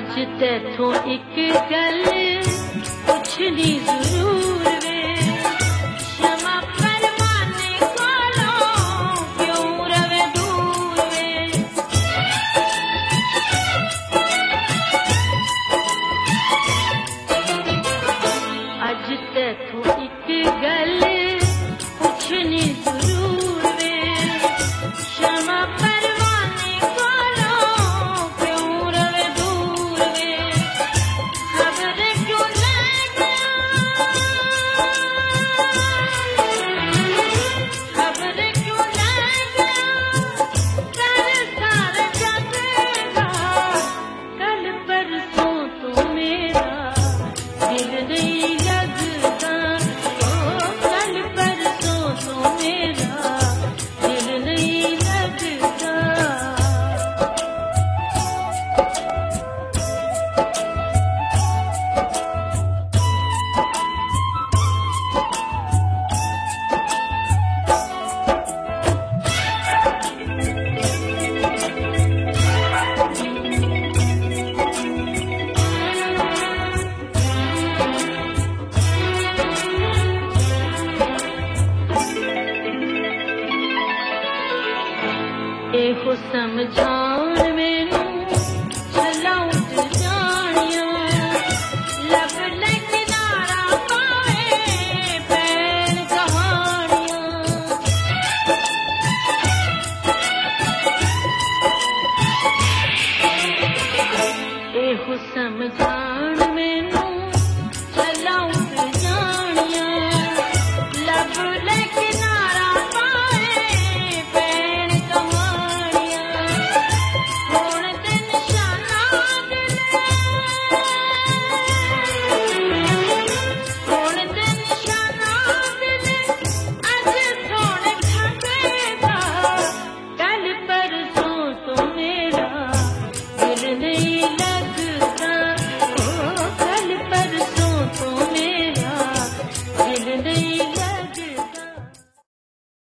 अज तैथों एक गल पुछनी जरूर वे, क्षमा फरमाने कोलों क्यों रवे दूर वे। अज तैथों एक गल पुछनी जरूर वे, क्षमा फरमाने कोलों क्यों रवे दूर वे। खबर क्यों ले गया, खबर क्यों ले गया कर सारा जगेगा। कल परसों तो मेरा दिल नहीं लगता, ओ कल परसों तो मेरा दिल नहीं लगता। एहो समझाउण में